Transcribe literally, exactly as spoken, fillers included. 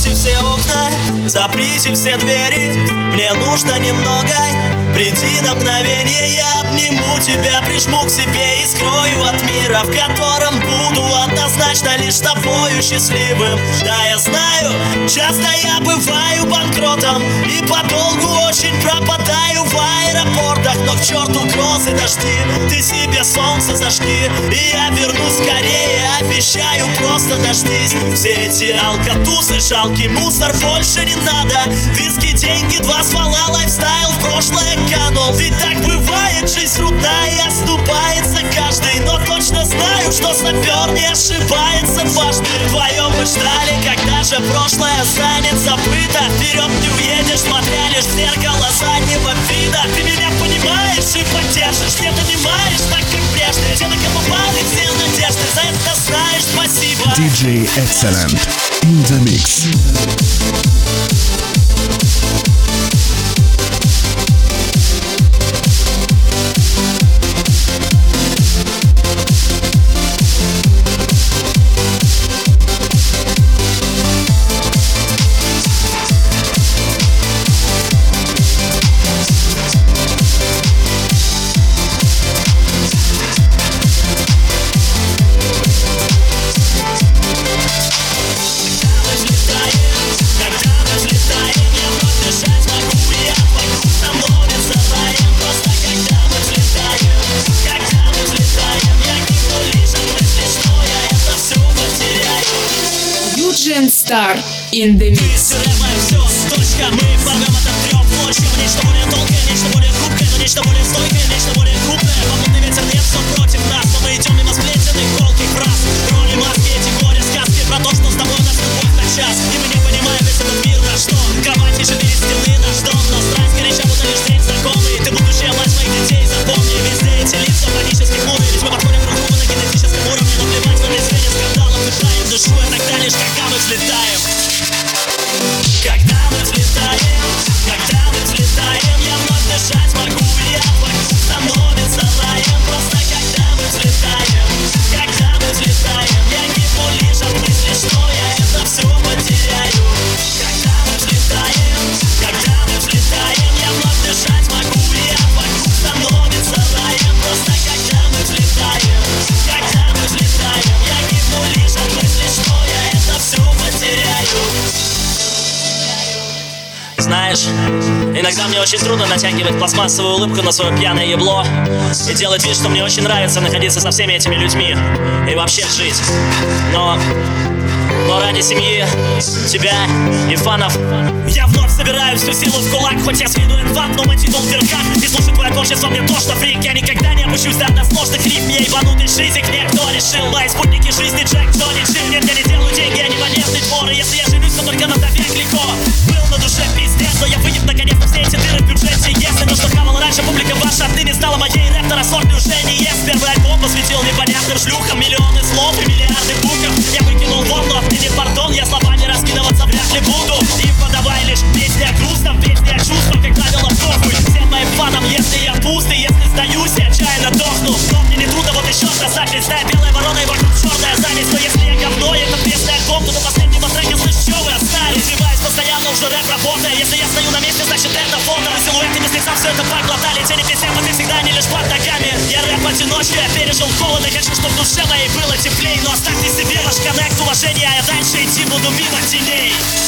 Закройте все окна, заприте все двери. Мне нужно немного, приди на мгновение. Я обниму тебя, прижму к себе и скрою от мира, в котором буду однозначно лишь тобою счастливым. Да, я знаю, часто я бываю банкротом и подолгу очень пропадаю в аэропортах. Но к черту грозы, дожди, ты себе солнце зажги, и я вернусь скорее, обещаю, просто дождись. Все эти алкатузы, жалкий мусор больше не надо. Виски, деньги, два ствола, лайфстайл в прошлое канул. Ведь так бывает, жизнь трудна и оступается каждый. Но точно знаю, что сапер не ошибается дважды. Вдвоем мы ждали, когда же прошлое станет забыто. Вперед не уедешь, смотря лишь в зеркало заднего вида. Ты меня понимаешь и поддержишь, не донимаешь так, как прежде. Те, на кого пали все надежды, за это знаешь спасибо. ди джей Excellent in the mix. Star in the mix. Все, точка, мы порвем этот трёп ночью. Нечто более тонкое, нечто более хрупкое, но нечто более стойкое, нечто более крупное. Попутный ветер, нет, все против нас, но мы идем мимо сплетенных колких фраз. Роли, маски, эти горе, сказки про то, что с тобой у нас любовь на час. И мы не понимаем весь этот мир, на что кровати, четыре стены, наш дом. Но страсть горяча, будто лишь день знакомый. Ты будущая мать моих детей, запомни. Везде эти лица панических мудрых. Ведь мы подходим друг к другу на генетическом уровне. Но плевать, но не светит скандалов, дышаем душу, и тогда лишь когда мы взлетаем. Когда мы взлетаем, когда мы взлетаем, я вновь дышать могу, и я вокруг становится раем. Просто когда мы взлетаем, когда мы взлетаем, я гибну лишь от мысли, что я это все потеряю. Когда мы взлетаем, когда мы взлетаем, я вновь дышать могу, и я вокруг становится раем. Просто когда мы взлетаем, когда мы взлетаем, я гибну лишь от мысли, что я это все потеряю. Знаешь, иногда мне очень трудно натягивать пластмассовую улыбку на свое пьяное ебло и делать вид, что мне очень нравится находиться со всеми этими людьми и вообще жить. Но... Но ради семьи, тебя и фанов я вновь собираю всю силу в кулак. Хоть я с виду инфант, но мой титул в верхах. И слушай твое творчество, мне тошно, фрик. Я никогда не опущусь до односложных рифм. Я ебанутый шизик, некто решил. Мои спутники жизни Джек, Джонни, Джим. Нет, я не делаю деньги, я не монетный двор. И если я женюсь, то только на вдове Клико. Был на душе пиздец, но я вынес наконец-то все эти дыры в бюджете. Если то, что хавала раньше публика ваша, отныне стала моей рэп-второсортной уже не ест. Первый альбом посвятил непонятным шлюхам. Миллионы слов и миллиарды букв. Я выкинул вон, но отныне пардон. Я словами раскидываться вряд ли буду. Им подавай лишь песни о грустном, песни о чувствах, как правило, похуй всем моим фанам, если я пуст и если сдаюсь, я отчаянно дохну. Но мне не трудно, вот еще раз запись. Дай белая ворона и вокруг черная зависть. Но если я говно, и этот песня альбом, то до последнего трека слышь, что вы остались. Развиваюсь постоянно, уже рэп работая. Если я стою на месте, значит это фото. На силуэтами с лица все это поглотали. Тени песен, но ты всегда не лишь под ногами. Я рэп одиночка, я пережил холод и хочу, чтобы в душе моей было теплей. Но оставьте себе ваш коннект, уважение, а я дальше идти буду мимо теней.